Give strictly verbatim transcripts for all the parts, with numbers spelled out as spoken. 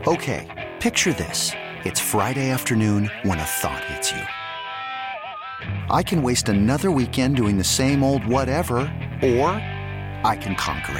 Okay, picture this. It's Friday afternoon when a thought hits you. I can waste another weekend doing the same old whatever, or I can conquer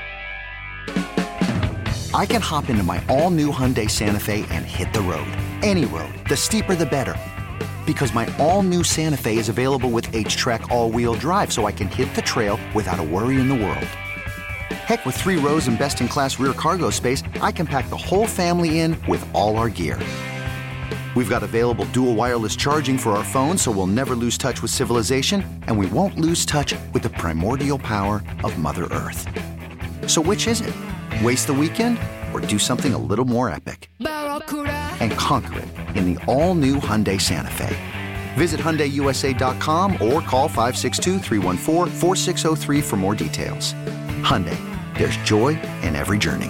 it. I can hop into my all-new Hyundai Santa Fe and hit the road. Any road. The steeper, the better. Because my all-new Santa Fe is available with H-Track all-wheel drive, so I can hit the trail without a worry in the world. Heck, with three rows and best-in-class rear cargo space, I can pack the whole family in with all our gear. We've got available dual wireless charging for our phones, so we'll never lose touch with civilization, and we won't lose touch with the primordial power of Mother Earth. So which is it? Waste the weekend or do something a little more epic? And conquer it in the all-new Hyundai Santa Fe. Visit Hyundai U S A dot com or call five six two, three one four, four six zero three for more details. Hyundai, there's joy in every journey.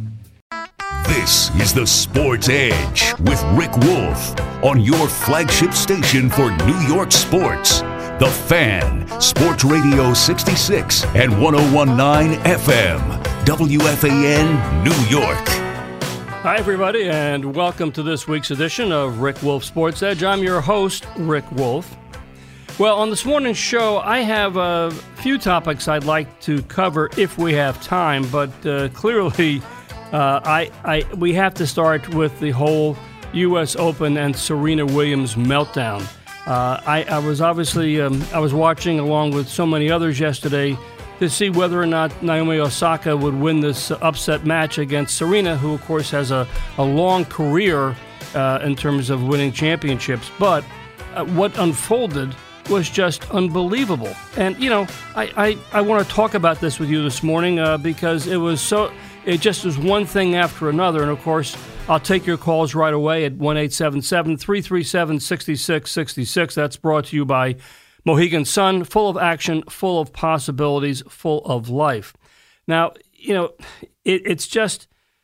This is the Sports Edge with Rick Wolf on your flagship station for New York sports. The Fan, Sports Radio sixty-six and one oh one point nine F M, W F A N, New York. Hi, everybody, and welcome to this week's edition of Rick Wolf Sports Edge. I'm your host, Rick Wolf. Well, on this morning's show, I have a few topics I'd like to cover if we have time, but uh, clearly uh, I, I we have to start with the whole U S Open and Serena Williams meltdown. Uh, I, I was obviously um, I was watching along with so many others yesterday to see whether or not Naomi Osaka would win this upset match against Serena, who, of course, has a, a long career uh, in terms of winning championships. But uh, what unfolded was just unbelievable. And, you know, I, I, I want to talk about this with you this morning uh, because it was so, it just was one thing after another. And, of course, I'll take your calls right away at one eight seven seven, three three seven, six six six six. That's brought to you by Mohegan Sun, full of action, full of possibilities, full of life. Now, you know, it, it's just,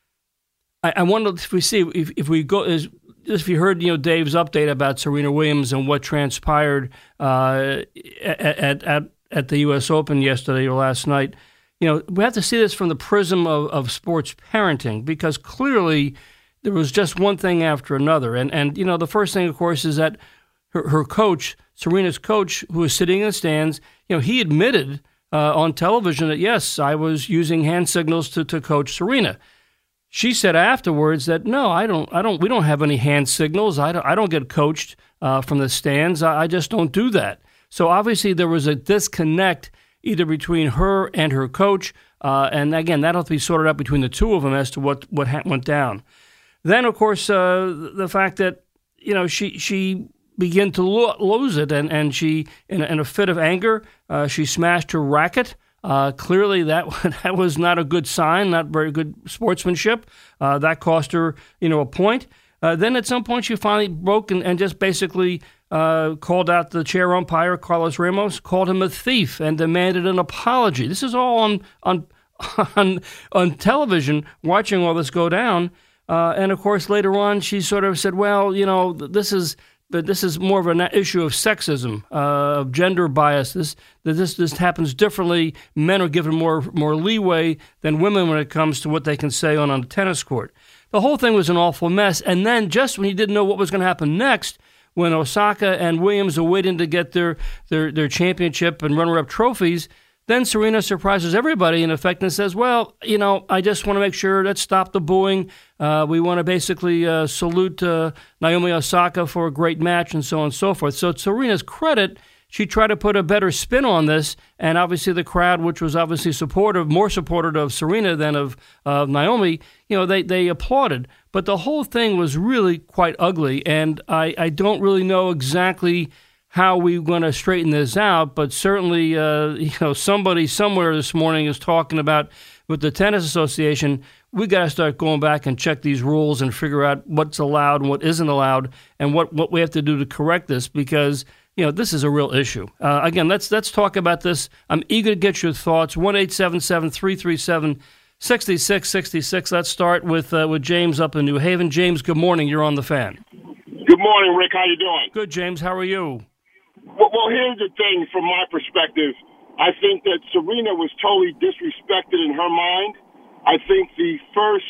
I, I wonder if we see, if, if we go, is, if you heard, you know, Dave's update about Serena Williams and what transpired uh, at, at at the U S Open yesterday or last night, you know, we have to see this from the prism of, of sports parenting, because clearly there was just one thing after another. And, and you know, the first thing, of course, is that her, her coach, Serena's coach, who was sitting in the stands, you know, he admitted uh, on television that, yes, I was using hand signals to, to coach Serena. She said afterwards that, no, I don't, I don't, we don't have any hand signals. I don't, I don't get coached uh, from the stands. I, I just don't do that. So obviously there was a disconnect either between her and her coach. Uh, and again, that'll have to be sorted out between the two of them as to what, what ha- went down. Then, of course, uh, the fact that, you know, she, she, begin to lo- lose it, and, and she, in a, in a fit of anger, uh, she smashed her racket. Uh, clearly, that that was not a good sign, not very good sportsmanship. Uh, that cost her, you know, a point. Uh, then at some point, she finally broke and, and just basically uh, called out the chair umpire, Carlos Ramos, called him a thief, and demanded an apology. This is all on on on, on television, watching all this go down. Uh, and of course, later on, she sort of said, "Well, you know, this is." But this is more of an issue of sexism, uh, of gender bias. This, this this happens differently. Men are given more more leeway than women when it comes to what they can say on, on a tennis court. The whole thing was an awful mess. And then just when you didn't know what was going to happen next, when Osaka and Williams are waiting to get their, their, their championship and runner-up trophies, then Serena surprises everybody in effect and says, well, you know, I just want to make sure, let's stop the booing. Uh, we want to basically uh, salute uh, Naomi Osaka for a great match and so on and so forth. So to Serena's credit, she tried to put a better spin on this, and obviously the crowd, which was obviously supportive, more supportive of Serena than of uh, Naomi, you know, they, they applauded. But the whole thing was really quite ugly, and I, I don't really know exactly how we're going to straighten this out, but certainly, uh, you know, somebody somewhere this morning is talking about with the Tennis Association, we got to start going back and check these rules and figure out what's allowed and what isn't allowed, and what, what we have to do to correct this, because, you know, this is a real issue. Uh, again, let's let's talk about this. I'm eager to get your thoughts. one eight seven seven, three three seven, six six six six. Let's start with uh, with James up in New Haven. James, good morning. You're on the Fan. Good morning, Rick. How you doing? Good, James. How are you? Well, well, here's the thing from my perspective. I think that Serena was totally disrespected in her mind. I think the first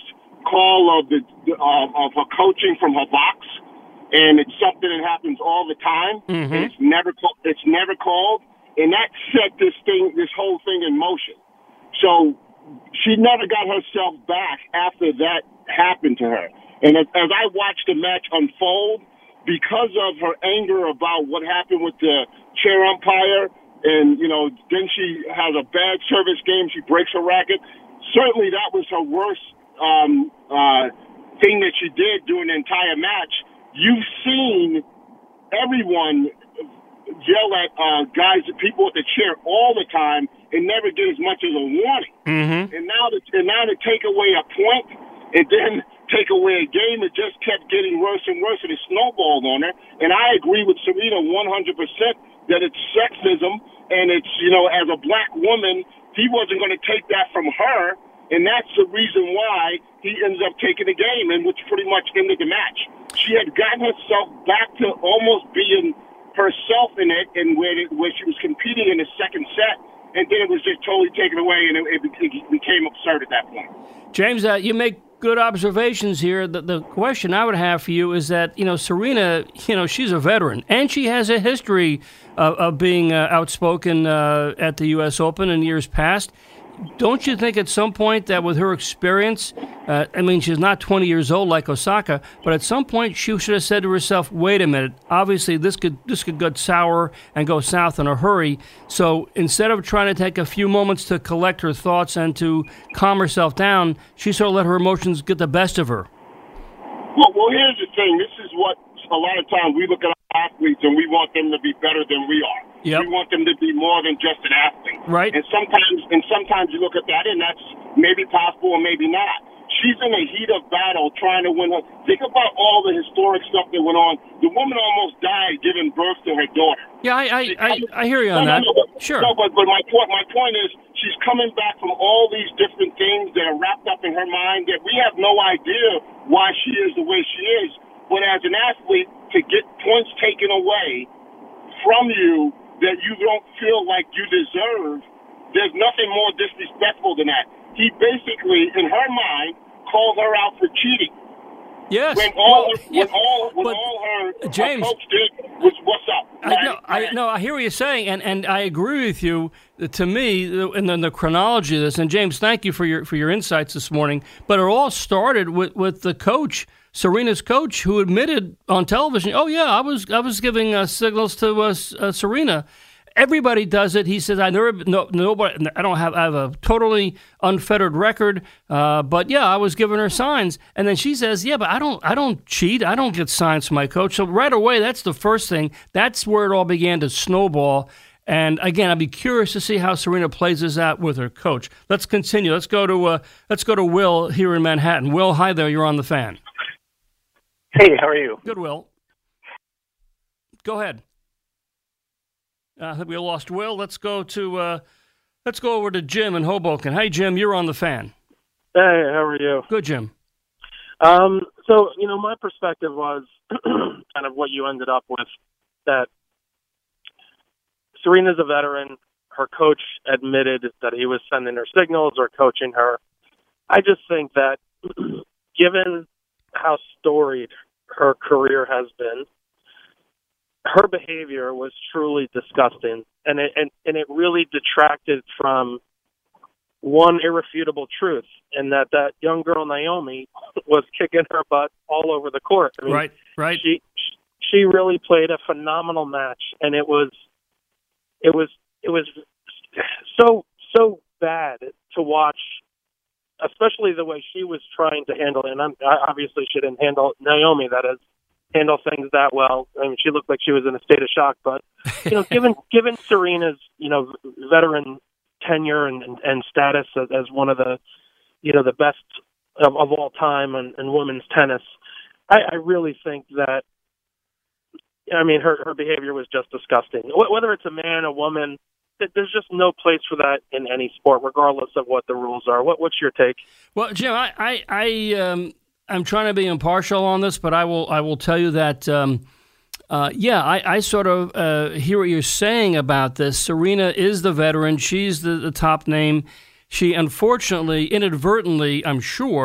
call of the uh, of her coaching from her box, and it's something that happens all the time. Mm-hmm. And it's never it's never called, and that set this thing, this whole thing in motion. So she never got herself back after that happened to her. And as, as I watched the match unfold, because of her anger about what happened with the chair umpire, and, you know, then she has a bad service game, she breaks her racket. Certainly that was her worst um, uh, thing that she did during the entire match. You've seen everyone yell at uh, guys, people at the chair all the time and never get as much as a warning. Mm-hmm. And now to, and now to take away a point and then take away a game, it just kept getting worse and worse, and it snowballed on her. And I agree with Serena one hundred percent that it's sexism, and it's, you know, as a black woman, he wasn't going to take that from her, and that's the reason why he ends up taking the game, and which pretty much ended the match. She had gotten herself back to almost being herself in it, and where, it, where she was competing in the second set, and then it was just totally taken away, and it, it became absurd at that point. James, uh, you make good observations here. The, the question I would have for you is that, you know, Serena, you know, she's a veteran, and she has a history of, of being uh, outspoken uh, at the U S Open in years past. Don't you think at some point that with her experience, uh, I mean, she's not twenty years old like Osaka, but at some point she should have said to herself, wait a minute, obviously this could this could go sour and go south in a hurry. So instead of trying to take a few moments to collect her thoughts and to calm herself down, she sort of let her emotions get the best of her. Well, well, here's the thing. This is what a lot of times we look at our athletes and we want them to be better than we are. Yep. We want them to be more than just an athlete. Right. And sometimes and sometimes you look at that and that's maybe possible or maybe not. She's in the heat of battle trying to win her. Think about all the historic stuff that went on. The woman almost died giving birth to her daughter. Yeah, I I, I, I hear you on no, that. No, no, but, sure. No, but, but my point my point is she's coming back from all these different things that are wrapped up in her mind that we have no idea why she is the way she is. But as an athlete, to get points taken away from you that you don't feel like you deserve, there's nothing more disrespectful than that. He basically, in her mind, called her out for cheating. Yes. When all, well, her, yeah, when all, when but, all her, James, her coach did was, what's up? I, no, I, no, I hear what you're saying, and, and I agree with you. To me, and then the chronology of this, and James, thank you for your for your insights this morning, but it all started with, with the coach, Serena's coach, who admitted on television, oh, yeah, I was I was giving uh, signals to uh, uh, Serena. Everybody does it. He says, I never, no, nobody, I don't have, I have a totally unfettered record, uh, but yeah, I was giving her signs. And then she says, yeah, but I don't, I don't cheat. I don't get signs from my coach. So right away, that's the first thing. That's where it all began to snowball. And again, I'd be curious to see how Serena plays this out with her coach. Let's continue. Let's go to, uh, let's go to Will here in Manhattan. Will, hi there. You're on the Fan. Hey, how are you? Good, Will. Go ahead. Uh, I think we lost Will. Let's go to uh, let's go over to Jim in Hoboken. Hey, Jim, you're on the Fan. Hey, how are you? Good, Jim. Um, so, you know, my perspective was kind of what you ended up with, that Serena's a veteran. Her coach admitted that he was sending her signals or coaching her. I just think that given how storied her career has been, her behavior was truly disgusting, and it and, and it really detracted from one irrefutable truth, and that that young girl Naomi was kicking her butt all over the court. I mean, right, right. She she really played a phenomenal match, and it was it was it was so so bad to watch, especially the way she was trying to handle it. And I'm, I obviously she didn't handle Naomi, that is. handle things that well. I mean, she looked like she was in a state of shock, but, you know, given, given Serena's, you know, veteran tenure and, and, and status as, as one of the, you know, the best of, of all time in, in women's tennis, I, I really think that, I mean, her, her behavior was just disgusting. Whether it's a man, a woman, there's just no place for that in any sport, regardless of what the rules are. What, what's your take? Well, Jim, I, I, I um, I'm trying to be impartial on this, but I will I will tell you that, um, uh, yeah, I, I sort of uh, hear what you're saying about this. Serena is the veteran. She's the, the top name. She unfortunately, inadvertently, I'm sure,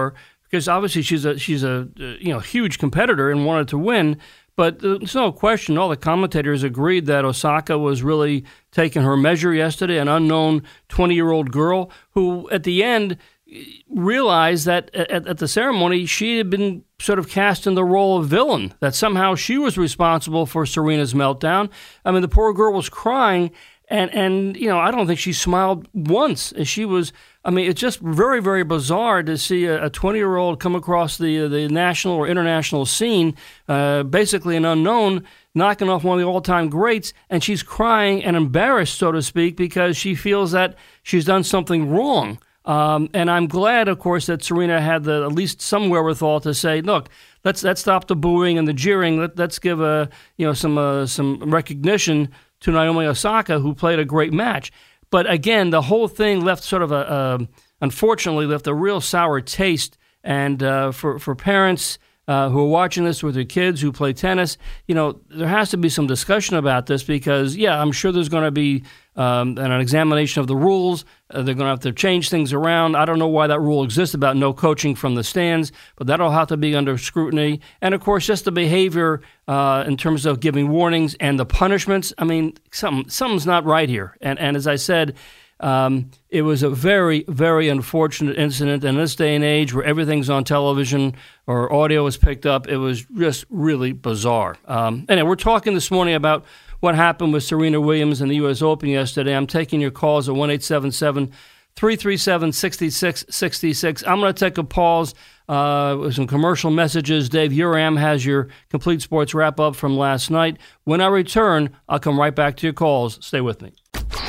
because obviously she's a she's a you know huge competitor and wanted to win. But there's no question, all the commentators agreed that Osaka was really taking her measure yesterday, an unknown twenty-year-old girl who, at the end, realized that at, at the ceremony she had been sort of cast in the role of villain, that somehow she was responsible for Serena's meltdown. I mean, the poor girl was crying, and, and you know, I don't think she smiled once. She was, I mean, it's just very, very bizarre to see a twenty-year-old come across the the national or international scene, uh, basically an unknown, knocking off one of the all-time greats, and she's crying and embarrassed, so to speak, because she feels that she's done something wrong. Um, and I'm glad, of course, that Serena had the, at least some wherewithal to say, look, let's let's stop the booing and the jeering. Let, let's give a you know some uh, some recognition to Naomi Osaka, who played a great match. But again, the whole thing left sort of a, a unfortunately, left a real sour taste. And uh, for for parents uh, who are watching this with their kids who play tennis, you know, there has to be some discussion about this because, yeah, I'm sure there's going to be um, an examination of the rules. Uh, they're going to have to change things around. I don't know why that rule exists about no coaching from the stands, but that'll have to be under scrutiny. And, of course, just the behavior uh, in terms of giving warnings and the punishments. I mean, something, something's not right here. And, and as I said, Um, it was a very, very unfortunate incident. In this day and age where everything's on television or audio is picked up, it was just really bizarre. Um, anyway, we're talking this morning about what happened with Serena Williams in the U S Open yesterday. I'm taking your calls at one eight seven seven, three three seven, six six six six. I'm going to take a pause uh, with some commercial messages. Dave Uram has your complete sports wrap-up from last night. When I return, I'll come right back to your calls. Stay with me.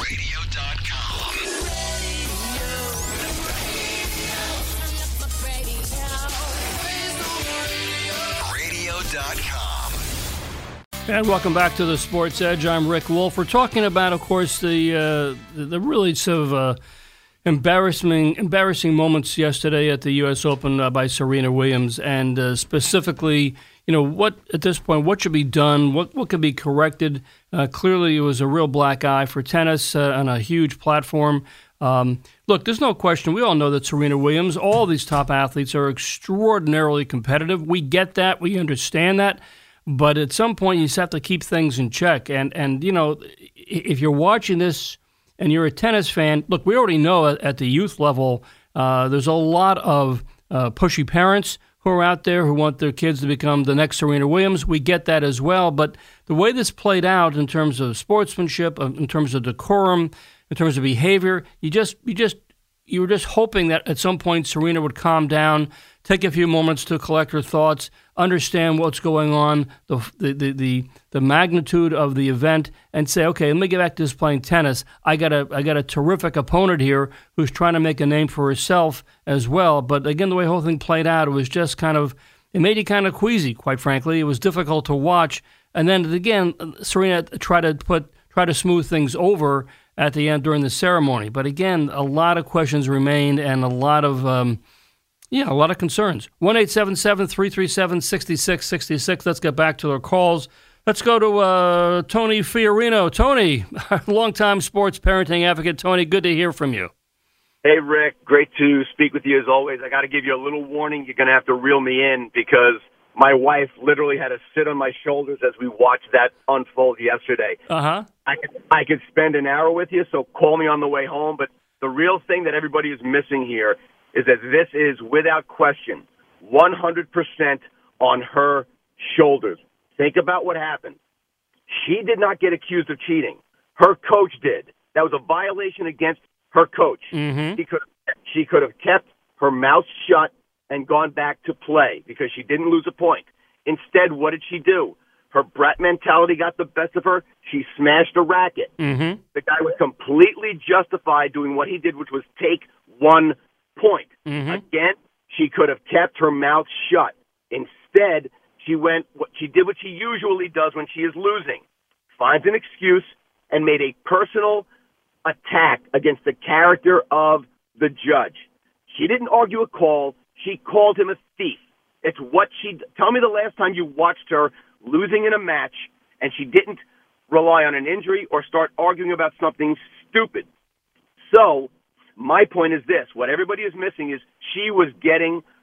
And welcome back to the Sports Edge. I'm Rick Wolf. We're talking about, of course, the uh, the, the really sort of uh, embarrassing embarrassing moments yesterday at the U S Open uh, by Serena Williams, and uh, specifically, you know, what at this point, what should be done, what what could be corrected. Uh, clearly, it was a real black eye for tennis uh, on a huge platform. Um, look, there's no question. We all know that Serena Williams, all these top athletes are extraordinarily competitive. We get that. We understand that. But at some point, you just have to keep things in check. And, and you know, if you're watching this and you're a tennis fan, look, we already know at the youth level, uh, there's a lot of uh, pushy parents who are out there who want their kids to become the next Serena Williams. We get that as well. But the way this played out in terms of sportsmanship, in terms of decorum, in terms of behavior, you just, you just, you were just hoping that at some point Serena would calm down, take a few moments to collect her thoughts, understand what's going on, the, the the the the magnitude of the event, and say, okay, let me get back to this playing tennis. I got a I got a terrific opponent here who's trying to make a name for herself as well. But again, the way the whole thing played out, it was just kind of, it made you kind of queasy, quite frankly. It was difficult to watch. And then again, Serena tried to put try to smooth things over at the end during the ceremony. But again, a lot of questions remained and a lot of um, Yeah, a lot of concerns. one eight seven seven, three three seven, six six six six. Let's get back to our calls. Let's go to uh, Tony Fiorino. Tony, longtime sports parenting advocate. Tony, good to hear from you. Hey, Rick. Great to speak with you as always. I got to give you a little warning. You're going to have to reel me in because my wife literally had to sit on my shoulders as we watched that unfold yesterday. Uh-huh. I could, I could spend an hour with you, so call me on the way home. But the real thing that everybody is missing here is that this is, without question, one hundred percent on her shoulders. Think about what happened. She did not get accused of cheating. Her coach did. That was a violation against her coach. Mm-hmm. She could, she could have kept her mouth shut and gone back to play because she didn't lose a point. Instead, what did she do? Her brat mentality got the best of her. She smashed a racket. Mm-hmm. The guy was completely justified doing what he did, which was take one point. Mm-hmm. Again, she could have kept her mouth shut. Instead, she went. She did what she usually does when she is losing: finds an excuse and made a personal attack against the character of the judge. She didn't argue a call. She called him a thief. It's what she. Tell me the last time you watched her losing in a match and she didn't rely on an injury or start arguing about something stupid. So my point is this. What everybody is missing is she was getting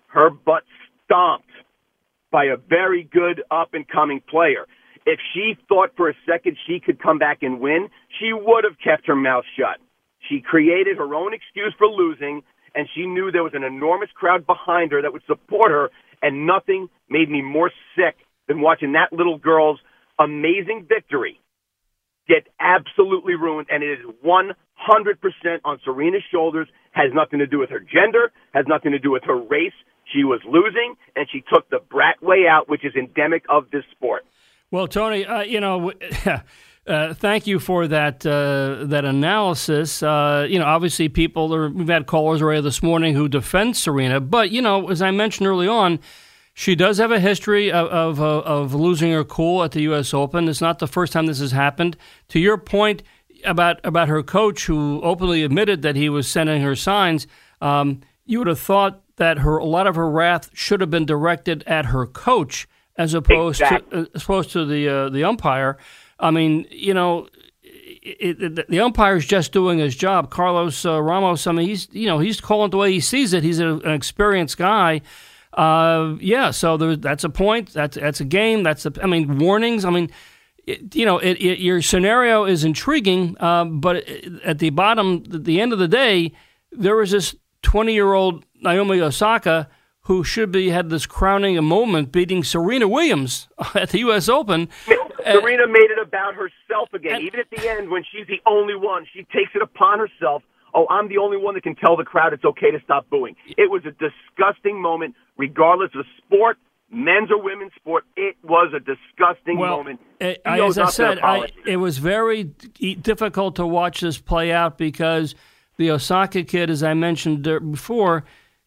her butt stomped by a very good up-and-coming player. If she thought for a second she could come back and win, she would have kept her mouth shut. She created her own excuse for losing, and she knew there was an enormous crowd behind her that would support her, and nothing made me more sick than watching that little girl's amazing victory get absolutely ruined, and it is one hundred percent on Serena's shoulders, has nothing to do with her gender, has nothing to do with her race. She was losing, and she took the brat way out, which is endemic of this sport. Well, Tony, uh, you know, uh, thank you for that uh, that analysis. Uh, you know, obviously people, are, we've had callers already this morning who defend Serena, but, you know, as I mentioned early on, she does have a history of, of, uh, of losing her cool at the U S Open. It's not the first time this has happened. To your point about about her coach, who openly admitted that he was sending her signs, um, you would have thought that her a lot of her wrath should have been directed at her coach as opposed exactly. to as opposed to the uh, the umpire. I mean, you know, it, it, the umpire is just doing his job. Carlos uh, Ramos, I mean, he's you know he's calling the way he sees it. He's a, an experienced guy. Uh, yeah, so there, that's a point. That's that's a game. That's a, I mean, warnings. I mean, it, you know, it, it, your scenario is intriguing, uh, but at the bottom, at the end of the day, there was this twenty-year-old Naomi Osaka who should be had this crowning moment, beating Serena Williams at the U S Open. Serena made it about herself again. And, even at the end, when she's the only one, she takes it upon herself. Oh, I'm the only one that can tell the crowd it's okay to stop booing. It was a disgusting moment, regardless of sport, men's or women's sport. It was a disgusting well, moment. It, I, as I said, I, it was very difficult to watch this play out because the Osaka kid, as I mentioned before,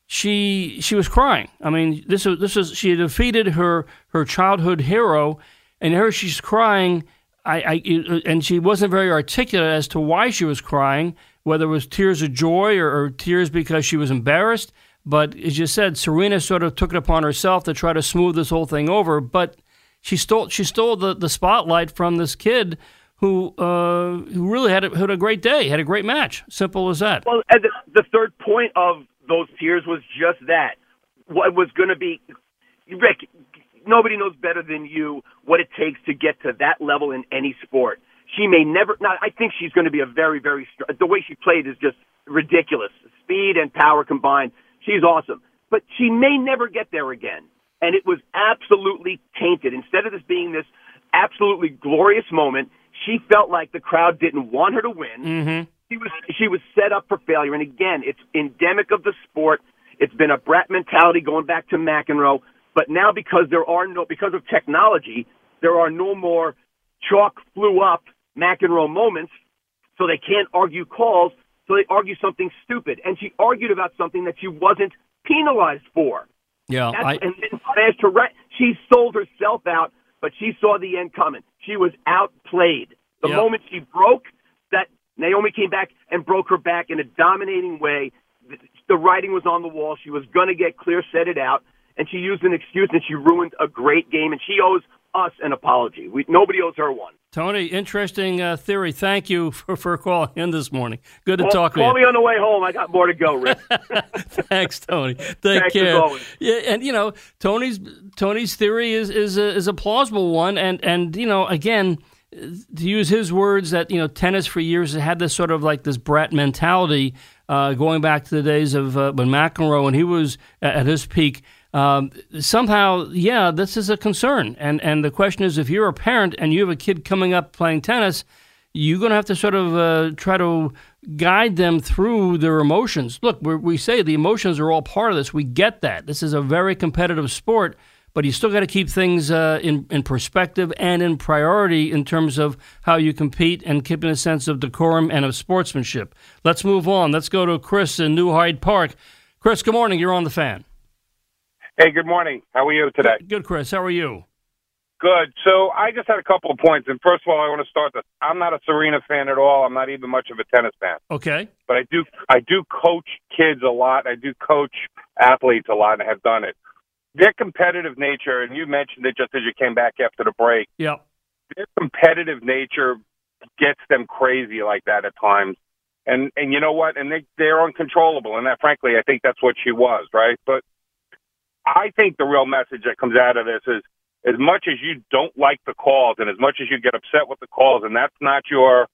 she she was crying. I mean, this was this was she had defeated her her childhood hero, and here she's crying. I, I and she wasn't very articulate as to why she was crying, whether it was tears of joy or, or tears because she was embarrassed. But as you said, Serena sort of took it upon herself to try to smooth this whole thing over. But she stole she stole the, the spotlight from this kid who uh, who really had a, had a great day, had a great match. Simple as that. Well, and the, the third point of those tears was just that. What was going to be, Rick, nobody knows better than you what it takes to get to that level in any sport. She may never, now I think she's going to be a very, very, the way she played is just ridiculous. Speed and power combined. She's awesome. But she may never get there again. And it was absolutely tainted. Instead of this being this absolutely glorious moment, she felt like the crowd didn't want her to win. Mm-hmm. She was she was set up for failure. And again, it's endemic of the sport. It's been a brat mentality going back to McEnroe. But now because there are no because of technology, there are no more chalk flew up McEnroe moments, so they can't argue calls, so they argue something stupid. And she argued about something that she wasn't penalized for. Yeah, I... and then as to re- she sold herself out, but she saw the end coming. She was outplayed. The yep. moment she broke, that Naomi came back and broke her back in a dominating way. The, the writing was on the wall. She was going to get clear, set it out, and she used an excuse, and she ruined a great game, and she owes us an apology. We, nobody owes her one. Tony, interesting uh, theory. Thank you for, for calling in this morning. Good to well, talk call with you. Call me on the way home. I got more to go, Rick. Thanks, Tony. Take Thanks care. As always. Yeah, and you know, Tony's Tony's theory is is a, is a plausible one, and and you know, again, to use his words, that you know, tennis for years had this sort of like this brat mentality, uh, going back to the days of uh, when McEnroe, when he was at his peak. Um, somehow, yeah, this is a concern. And and the question is, if you're a parent and you have a kid coming up playing tennis, you're going to have to sort of uh, try to guide them through their emotions. Look, we're, we say the emotions are all part of this. We get that. This is a very competitive sport, but you still got to keep things uh, in, in perspective and in priority in terms of how you compete and keeping a sense of decorum and of sportsmanship. Let's move on. Let's go to Chris in New Hyde Park. Chris, good morning. You're on the Fan. Hey, good morning. How are you today? Good, Chris. How are you? Good. So I just had a couple of points. And first of all, I want to start this. I'm not a Serena fan at all. I'm not even much of a tennis fan. Okay. But I do I do coach kids a lot. I do coach athletes a lot and have done it. Their competitive nature, and you mentioned it just as you came back after the break. Yeah. Their competitive nature gets them crazy like that at times. And and you know what? And they, they're uncontrollable. And that, frankly, I think that's what she was, right? But I think the real message that comes out of this is, as much as you don't like the calls and as much as you get upset with the calls, and that's not your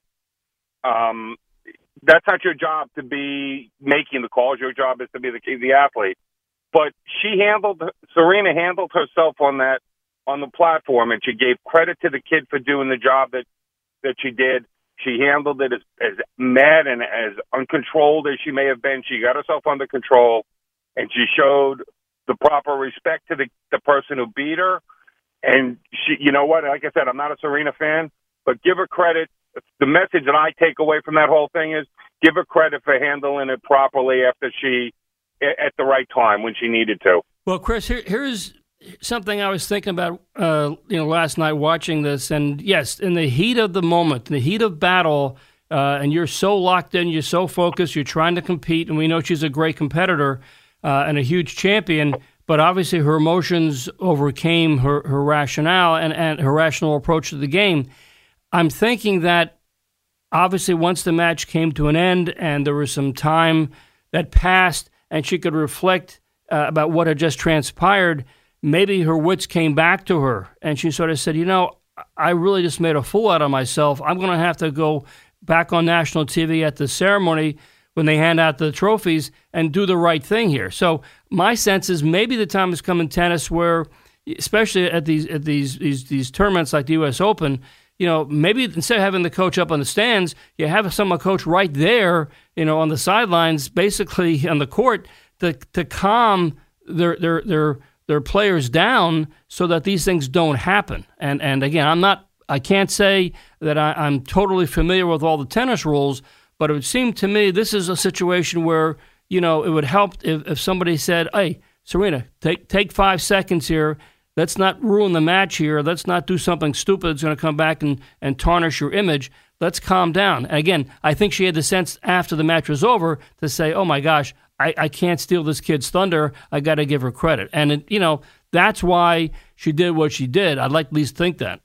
um, that's not your job to be making the calls. Your job is to be the the athlete. But she handled Serena handled herself on that on the platform, and she gave credit to the kid for doing the job that that she did. She handled it as, as mad and as uncontrolled as she may have been. She got herself under control, and she showed the proper respect to the, the person who beat her. And she, you know what? Like I said, I'm not a Serena fan, but give her credit. The message that I take away from that whole thing is give her credit for handling it properly after she, at the right time when she needed to. Well, Chris, here, here's something I was thinking about, uh, you know, last night watching this. And yes, in the heat of the moment, in the heat of battle, uh, and you're so locked in, you're so focused, you're trying to compete, and we know she's a great competitor uh, and a huge champion. But obviously her emotions overcame her, her rationale and, and her rational approach to the game. I'm thinking that obviously once the match came to an end and there was some time that passed and she could reflect uh, about what had just transpired, maybe her wits came back to her and she sort of said, you know, I really just made a fool out of myself. I'm going to have to go back on national T V at the ceremony when they hand out the trophies and do the right thing here. So my sense is maybe the time has come in tennis where, especially at these at these these, these tournaments like the U S Open, you know, maybe instead of having the coach up on the stands, you have some coach right there, you know, on the sidelines, basically on the court, to to calm their their their their players down so that these things don't happen. And and again, I'm not, I can't say that I, I'm totally familiar with all the tennis rules, but it would seem to me this is a situation where, you know, it would help if, if somebody said, hey, Serena, take take five seconds here. Let's not ruin the match here. Let's not do something stupid that's going to come back and, and tarnish your image. Let's calm down. And again, I think she had the sense after the match was over to say, oh, my gosh, I, I can't steal this kid's thunder. I got to give her credit. And, it, you know, that's why she did what she did. I'd like to at least think that.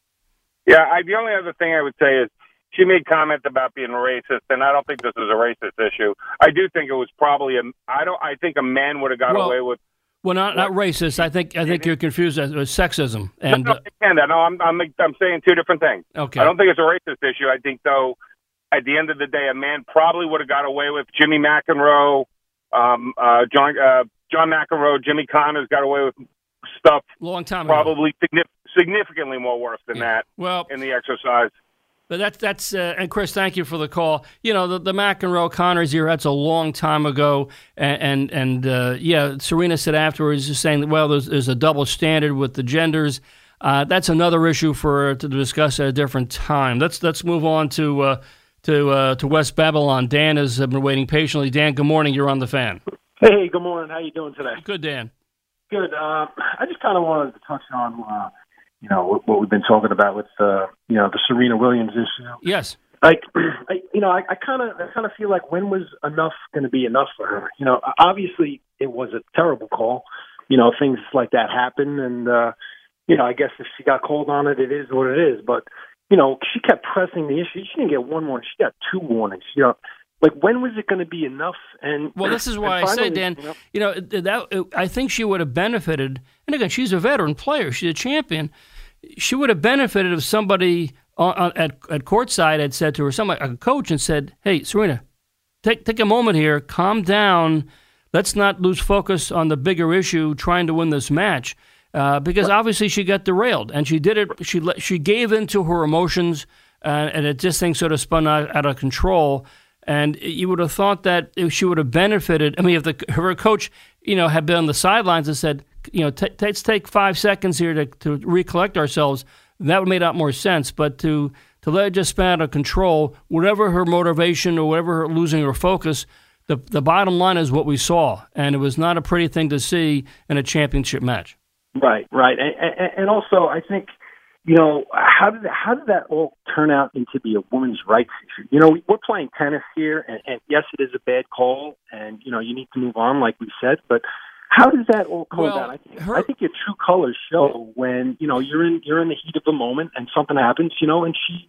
Yeah, I, the only other thing I would say is she made comment about being racist, and I don't think this is a racist issue. I do think it was probably a. I don't. I think a man would have got well, away with. Well, not not racist. I think I think you're confused with sexism. And no, no, no, no I'm I'm I'm saying two different things. Okay. I don't think it's a racist issue. I think though, at the end of the day, a man probably would have got away with. Jimmy McEnroe, um, uh, John uh, John McEnroe, Jimmy Connors got away with stuff long time probably ago. Significant, significantly more worse than yeah. that. Well, in the exercise. But that's, that's uh, and Chris, thank you for the call. You know, the, the McEnroe Connors era, that's a long time ago. And, and, and uh, yeah, Serena said afterwards, just saying that, well, there's, there's a double standard with the genders. Uh, that's another issue for to discuss at a different time. Let's let's move on to uh, to uh, to West Babylon. Dan has been waiting patiently. Dan, good morning. You're on the Fan. Hey, good morning. How you doing today? Good, Dan. Good. Uh, I just kind of wanted to touch on, uh, you know, what, what we've been talking about with, uh, you know, the Serena Williams issue. Yes. Like, I, you know, I kind of, I kind of feel like when was enough going to be enough for her? You know, obviously it was a terrible call. You know, things like that happen, and uh, you know, I guess if she got called on it, it is what it is. But you know, she kept pressing the issue. She didn't get one warning; she got two warnings. You know. Like, when was it going to be enough? And well, this is why finally, I say, Dan, you know, you know that I think she would have benefited. And again, she's a veteran player; she's a champion. She would have benefited if somebody on, on, at at courtside had said to her, somebody, a coach, and said, "Hey, Serena, take take a moment here, calm down. Let's not lose focus on the bigger issue, trying to win this match." Uh, because obviously she got derailed, and she did it. She let, she gave in to her emotions, uh, and it just thing sort of spun out, out of control. And you would have thought that if she would have benefited. I mean, if the, her coach, you know, had been on the sidelines and said, you know, t- let's take five seconds here to, to recollect ourselves, that would have made a lot more sense. But to, to let it just spin out of control, whatever her motivation or whatever her losing her focus, the the bottom line is what we saw. And it was not a pretty thing to see in a championship match. Right, right. And, and, and also, I think, you know, how did how did that all turn out into be a women's rights issue? You know, we're playing tennis here, and, and yes, it is a bad call, and you know, you need to move on, like we said. But how does that all come well, about? I think, her... I think your true colors show when you know you're in you're in the heat of the moment, and something happens. You know, and she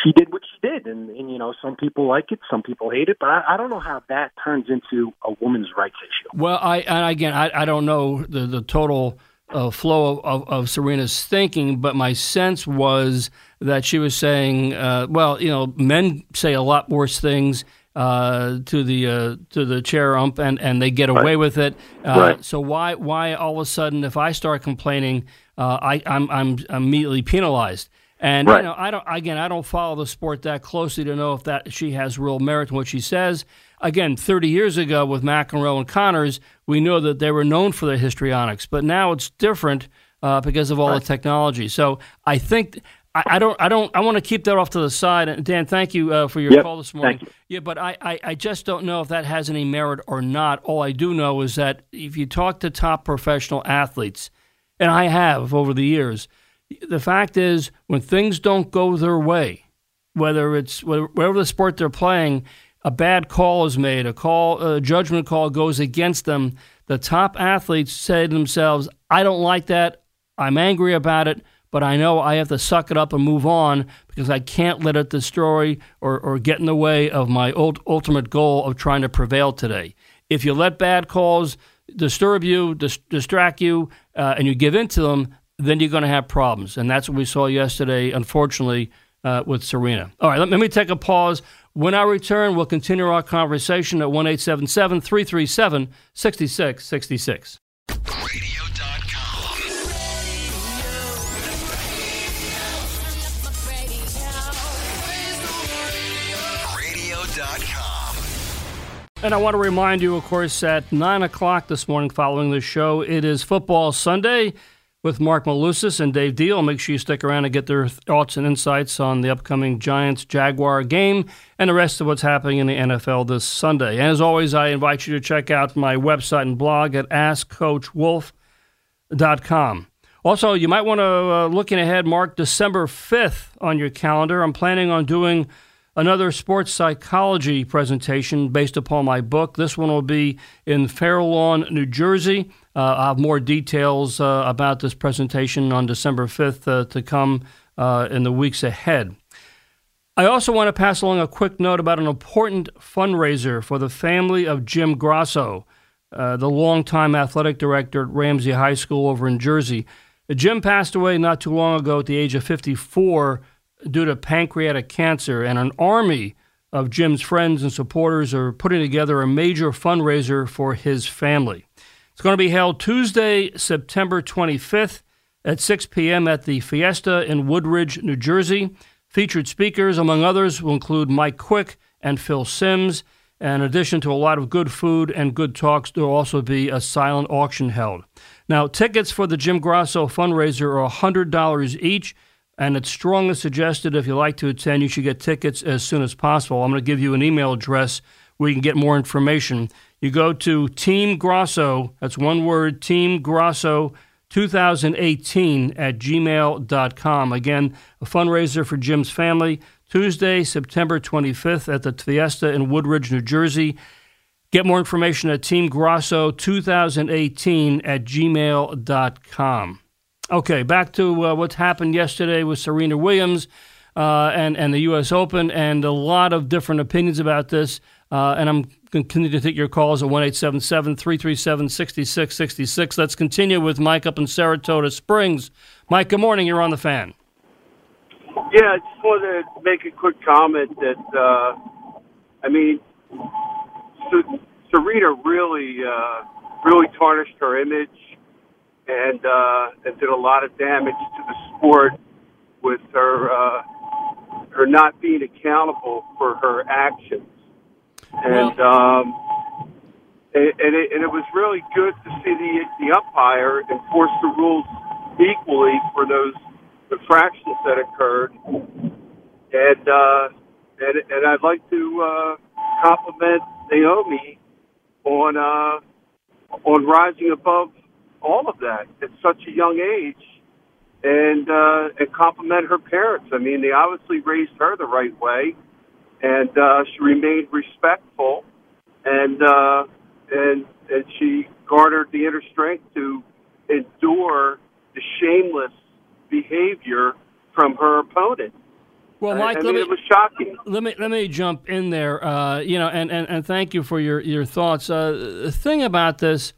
she did what she did, and, and you know, some people like it, some people hate it, but I, I don't know how that turns into a women's rights issue. Well, I and again, I, I don't know the the total uh, flow of, of, of Serena's thinking, but my sense was that she was saying, uh, well, you know, men say a lot worse things uh, to the uh, to the chair ump, and, and they get away right. with it. Uh, right. So why why all of a sudden, if I start complaining, uh, I I'm I'm immediately penalized? And right. you know, I don't. Again, I don't follow the sport that closely to know if that she has real merit in what she says. Again, thirty years ago with McEnroe and Connors, we know that they were known for their histrionics, but now it's different uh, because of all right. the technology. So I think I, I don't. I don't. I want to keep that off to the side. And Dan, thank you uh, for your yep. call this morning. Thank you. Yeah, but I, I, I just don't know if that has any merit or not. All I do know is that if you talk to top professional athletes, and I have over the years. The fact is, when things don't go their way, whether it's whatever the sport they're playing, a bad call is made, a call, a judgment call goes against them. The top athletes say to themselves, "I don't like that. I'm angry about it, but I know I have to suck it up and move on because I can't let it destroy or, or get in the way of my ult- ultimate goal of trying to prevail today." If you let bad calls disturb you, dis- distract you, uh, and you give in to them, then you're going to have problems. And that's what we saw yesterday, unfortunately, uh, with Serena. All right, let, let me take a pause. When I return, we'll continue our conversation at one eight seven seven, three three seven, six six six six. radio dot com. radio dot com. And I want to remind you, of course, at nine o'clock this morning following the show, it is Football Sunday with Mark Malusis and Dave Deal. Make sure you stick around and get their thoughts and insights on the upcoming Giants-Jaguar game and the rest of what's happening in the N F L this Sunday. And as always, I invite you to check out my website and blog at ask coach wolf dot com. Also, you might want to, uh, looking ahead, mark December fifth on your calendar. I'm planning on doing another sports psychology presentation based upon my book. This one will be in Fair Lawn, New Jersey. Uh, I'll have more details uh, about this presentation on December fifth uh, to come uh, in the weeks ahead. I also want to pass along a quick note about an important fundraiser for the family of Jim Grosso, uh, the longtime athletic director at Ramsey High School over in Jersey. Jim passed away not too long ago at the age of fifty-four due to pancreatic cancer, and an army of Jim's friends and supporters are putting together a major fundraiser for his family. It's going to be held Tuesday, September twenty-fifth at six p.m. at the Fiesta in Woodridge, New Jersey. Featured speakers, among others, will include Mike Quick and Phil Simms. And in addition to a lot of good food and good talks, there will also be a silent auction held. Now, tickets for the Jim Grosso fundraiser are one hundred dollars each, and it's strongly suggested if you'd like to attend, you should get tickets as soon as possible. I'm going to give you an email address where you can get more information. You go to Team Grosso, that's one word, Team Grosso twenty eighteen at gmail dot com. Again, a fundraiser for Jim's family, Tuesday, September twenty-fifth at the Fiesta in Woodridge, New Jersey. Get more information at Team Grosso twenty eighteen at gmail dot com. Okay, back to uh, what happened yesterday with Serena Williams uh, and, and the U S Open, and a lot of different opinions about this. Uh, and I'm going to continue to take your calls at one eight seven seven, three three seven, six six six six. Let's continue with Mike up in Saratoga Springs. Mike, good morning. You're on the Fan. Yeah, I just wanted to make a quick comment that, uh, I mean, Serena really, uh, really tarnished her image and, uh, and did a lot of damage to the sport with her, uh, her not being accountable for her actions. And, um, and, and, it, and it was really good to see the, the umpire enforce the rules equally for those infractions that occurred. And, uh, and, and I'd like to, uh, compliment Naomi on, uh, on rising above all of that at such a young age, and, uh, and compliment her parents. I mean, they obviously raised her the right way. And uh, she remained respectful, and uh, and and she garnered the inner strength to endure the shameless behavior from her opponent. Well, Mike, I, I let mean, me, it was shocking. Let me let me jump in there. Uh, you know, and, and, and thank you for your your thoughts. Uh, the thing about this,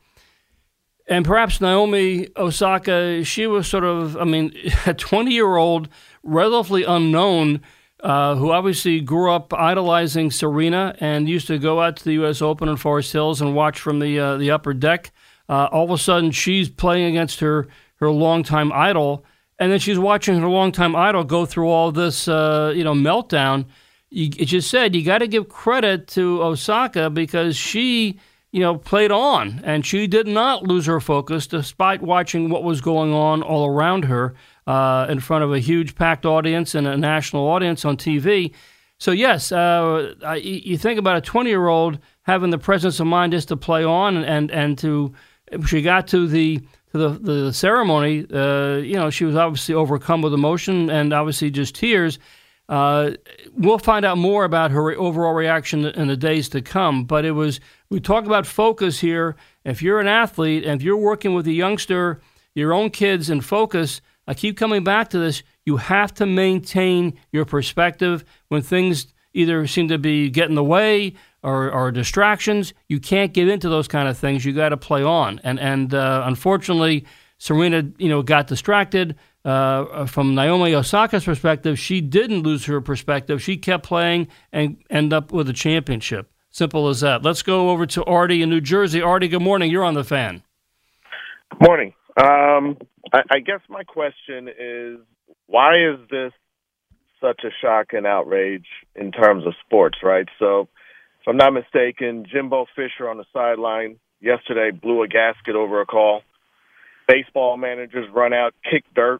and perhaps Naomi Osaka, she was sort of, I mean, a twenty-year-old, relatively unknown, uh, who obviously grew up idolizing Serena and used to go out to the U S Open in Forest Hills and watch from the uh, the upper deck. Uh, all of a sudden, she's playing against her her longtime idol, and then she's watching her longtime idol go through all this, uh, you know, meltdown. You, it just said you got to give credit to Osaka because she, you know, played on, and she did not lose her focus despite watching what was going on all around her uh, in front of a huge packed audience and a national audience on T V. So, yes, uh, I, you think about a twenty-year-old having the presence of mind just to play on and, and, and to – she got to the to the, the ceremony, uh, you know, she was obviously overcome with emotion and obviously just tears. Uh, we'll find out more about her overall reaction in the days to come. But it was – we talk about focus here. If you're an athlete and if you're working with a youngster, your own kids in focus, I keep coming back to this, you have to maintain your perspective when things either seem to be getting in the way or, or distractions. You can't give into those kind of things. You got to play on. And and uh, unfortunately, Serena, you know, got distracted. Uh, from Naomi Osaka's perspective, she didn't lose her perspective. She kept playing and end up with a championship. Simple as that. Let's go over to Artie in New Jersey. Artie, good morning. You're on the Fan. Good morning. Um, I, I guess my question is, why is this such a shock and outrage in terms of sports, right? So, if I'm not mistaken, Jimbo Fisher on the sideline yesterday blew a gasket over a call. Baseball managers run out, kick dirt,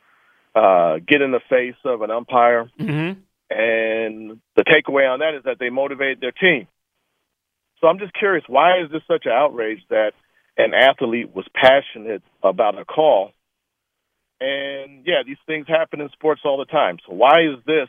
uh, get in the face of an umpire. Mm-hmm. And the takeaway on that is that they motivated their team. So I'm just curious, why is this such an outrage that an athlete was passionate about a call? And, yeah, these things happen in sports all the time. So why is this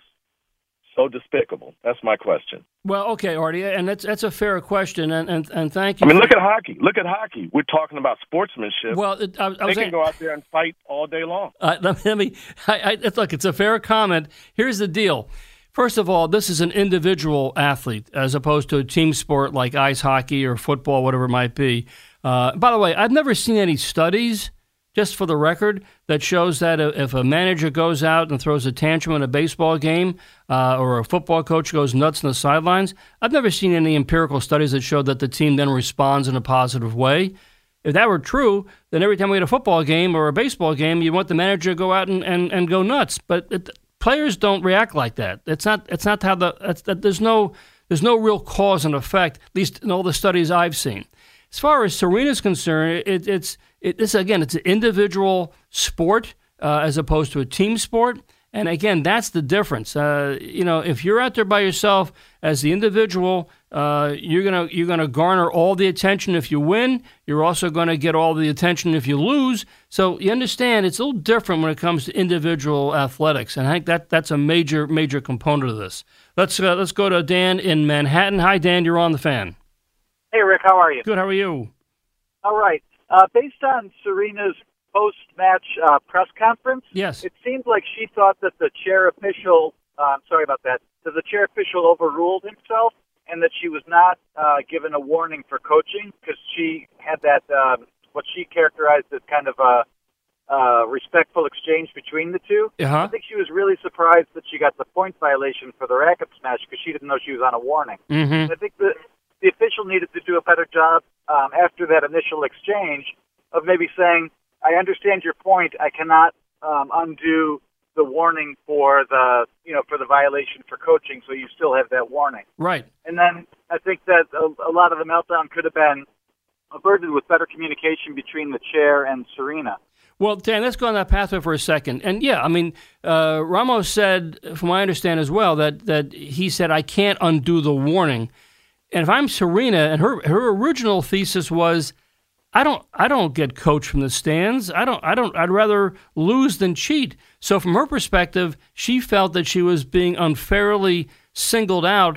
so despicable? That's my question. Well, okay, Artie, and that's that's a fair question, and and, and thank you. I mean, for, look at hockey. Look at hockey. We're talking about sportsmanship. Well, it, I, I they was can saying, go out there and fight all day long. Uh, let me, I, I, look, it's a fair comment. Here's the deal. First of all, this is an individual athlete as opposed to a team sport like ice hockey or football, whatever it might be. Uh, by the way, I've never seen any studies, just for the record, that shows that if a manager goes out and throws a tantrum in a baseball game uh, or a football coach goes nuts on the sidelines, I've never seen any empirical studies that show that the team then responds in a positive way. If that were true, then every time we had a football game or a baseball game, you want the manager to go out and, and, and go nuts. But it, players don't react like that. It's not. It's not how the. It's, that there's no. There's no real cause and effect, at least in all the studies I've seen. As far as Serena's concerned, it, it's it, this again. It's an individual sport uh, as opposed to a team sport, and again, that's the difference. Uh, you know, if you're out there by yourself as the individual, uh, you're gonna you're gonna garner all the attention if you win. You're also going to get all the attention if you lose. So you understand it's a little different when it comes to individual athletics, and I think that that's a major major component of this. Let's uh, let's go to Dan in Manhattan. Hi, Dan. You're on the Fan. Hey, Rick, how are you? Good, how are you? All right. Uh, based on Serena's post-match uh, press conference, yes, it seemed like she thought that the chair official, uh, I'm sorry about that, that the chair official overruled himself and that she was not uh, given a warning for coaching because she had that, um, what she characterized as kind of a uh, respectful exchange between the two. Uh-huh. I think she was really surprised that she got the point violation for the racket smash because she didn't know she was on a warning. Mm-hmm. I think that the official needed to do a better job um, after that initial exchange of maybe saying, I understand your point. I cannot um, undo the warning for the, you know, for the violation for coaching, so you still have that warning. Right. And then I think that a, a lot of the meltdown could have been averted with better communication between the chair and Serena. Well, Dan, let's go on that pathway for a second. And, yeah, I mean, uh, Ramos said, from what I understand as well, that, that he said, I can't undo the warning. And if I'm Serena, and her her original thesis was, I don't I don't get coached from the stands. I don't I don't I'd rather lose than cheat. So from her perspective, she felt that she was being unfairly singled out,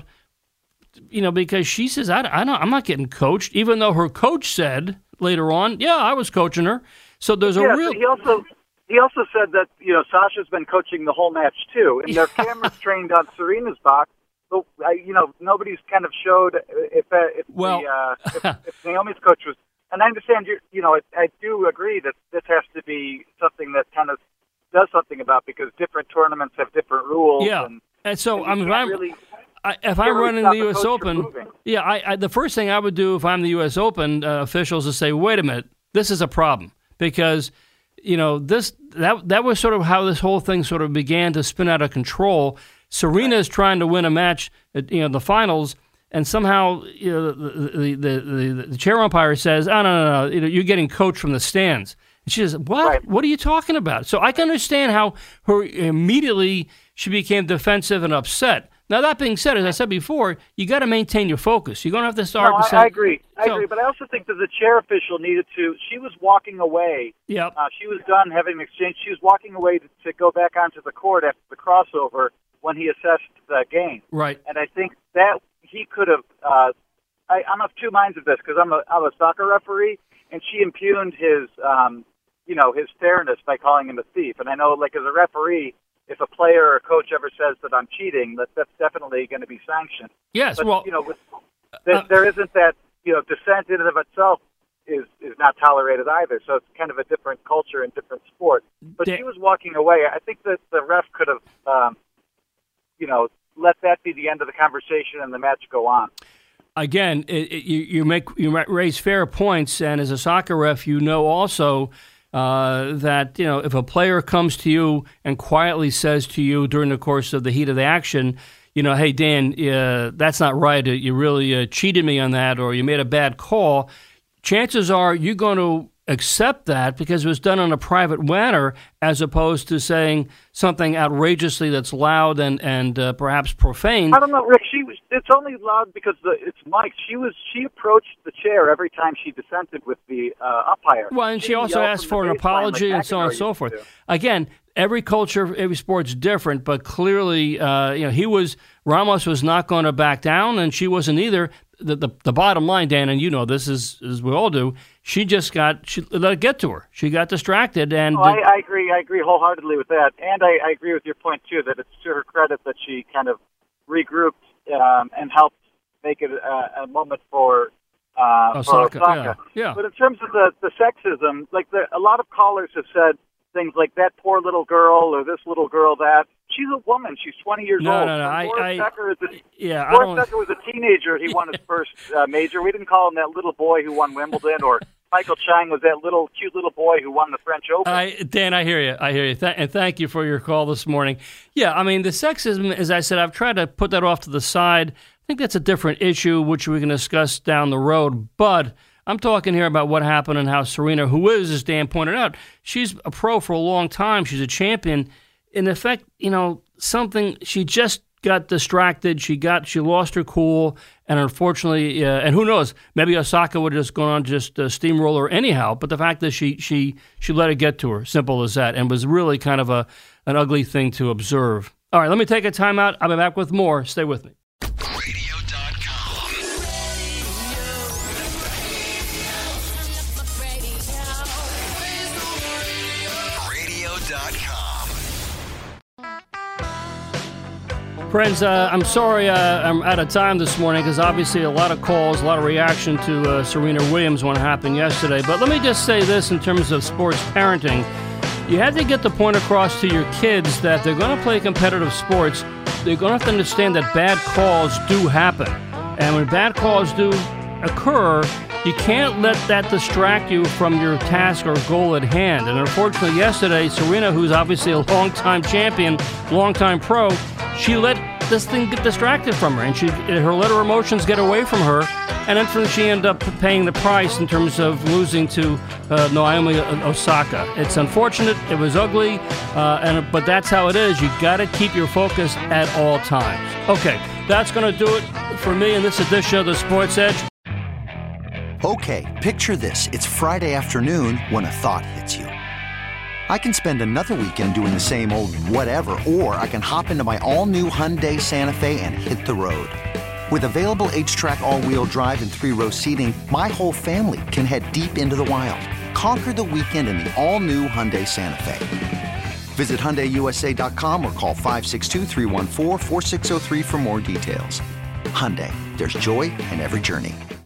you know, because she says, I, I don't, I'm not getting coached, even though her coach said later on, yeah, I was coaching her. So there's a yeah, real he also he also said that, you know, Sasha's been coaching the whole match, too. And their cameras trained on Serena's box. But, uh, you know, nobody's kind of showed if uh, if, well, the, uh, if, if Naomi's coach was. And I understand, you you know, I, I do agree that this has to be something that kind of does something about, because different tournaments have different rules. Yeah. And, and so, and I mean, if I'm, really, I, if I'm really running stop the the U S coach Open, from moving. yeah, I, I, the first thing I would do if I'm the U S Open uh, officials is say, wait a minute, this is a problem. Because, you know, this that that was sort of how this whole thing sort of began to spin out of control. Serena is trying to win a match, at, you know, the finals, and somehow, you know, the the the, the, the chair umpire says, "Oh no, no, no, you know, you're getting coached from the stands." And she says, "What? Right. What are you talking about?" So I can understand how her immediately she became defensive and upset. Now that being said, as I said before, you got to maintain your focus. You're going to have to start. No, to I, say, I agree. I so, agree, but I also think that the chair official needed to. She was walking away. Yep. Uh, she was done having an exchange. She was walking away to, to go back onto the court after the crossover when he assessed the game. Right. And I think that he could have. Uh, I, I'm of two minds of this, because I'm a I'm a soccer referee, and she impugned his, um, you know, his fairness by calling him a thief. And I know, like, as a referee, if a player or a coach ever says that I'm cheating, that that's definitely going to be sanctioned. Yes, but, well, you know, with, there, uh, there isn't that, you know, dissent in and of itself is is not tolerated either. So it's kind of a different culture and different sport. But da- she was walking away. I think that the ref could have, um, you know, let that be the end of the conversation and the match go on. Again, it, it, you, you make you raise fair points, and as a soccer ref, you know also uh, that, you know, if a player comes to you and quietly says to you during the course of the heat of the action, you know, hey Dan, uh, that's not right. You really uh, cheated me on that, or you made a bad call. Chances are you're going to accept that because it was done in a private manner, as opposed to saying something outrageously that's loud and and uh, perhaps profane. I don't know, Rick. She was. It's only loud because the, it's mic'd. She was. She approached the chair every time she dissented with the uh, umpire. Well, and she, she also asked for an apology like and so on and so forth. To. Again, every culture, every sport's different, but clearly, uh, you know, he was Ramos was not going to back down, and she wasn't either. The, the the bottom line, Dan, and you know this is as we all do. She just got she let it get to her. She got distracted, and oh, I, I agree. I agree wholeheartedly with that, and I, I agree with your point too that it's to her credit that she kind of regrouped um, and helped make it a, a moment for uh, Osaka. for Osaka. Yeah. yeah. But in terms of the the sexism, like the, a lot of callers have said things like that poor little girl or this little girl that. She's a woman. She's twenty years no, old. No, no, no. Boris I, Becker is a, yeah, Boris I don't... Becker was a teenager. He won his first uh, major. We didn't call him that little boy who won Wimbledon, or Michael Chang was that little cute little boy who won the French Open. I, Dan, I hear you. I hear you. Th- and thank you for your call this morning. Yeah, I mean, the sexism, as I said, I've tried to put that off to the side. I think that's a different issue, which we can discuss down the road. But I'm talking here about what happened and how Serena, who is, as Dan pointed out, she's a pro for a long time. She's a champion. In effect, you know, something, she just got distracted. She got, she lost her cool. And unfortunately, uh, and who knows, maybe Osaka would have just gone on just uh, steamroller anyhow. But the fact that she, she, she let it get to her, simple as that, and was really kind of a an ugly thing to observe. All right, let me take a time out. I'll be back with more. Stay with me. Friends, uh, I'm sorry uh, I'm out of time this morning because obviously a lot of calls, a lot of reaction to uh, Serena Williams when it happened yesterday. But let me just say this in terms of sports parenting. You have to get the point across to your kids that they're going to play competitive sports. They're going to have to understand that bad calls do happen. And when bad calls do occur, you can't let that distract you from your task or goal at hand. And unfortunately, yesterday, Serena, who's obviously a longtime champion, longtime pro, she let this thing get distracted from her, and she her let her emotions get away from her, and then she ended up paying the price in terms of losing to uh, Naomi Osaka. It's unfortunate. It was ugly, uh, and but that's how it is. You got to keep your focus at all times. Okay, that's going to do it for me in this edition of the Sports Edge. Okay, picture this. It's Friday afternoon when a thought hits you. I can spend another weekend doing the same old whatever, or I can hop into my all-new Hyundai Santa Fe and hit the road. With available H-Track all-wheel drive and three-row seating, my whole family can head deep into the wild. Conquer the weekend in the all-new Hyundai Santa Fe. Visit Hyundai U S A dot com or call five six two, three one four, four six zero three for more details. Hyundai, there's joy in every journey.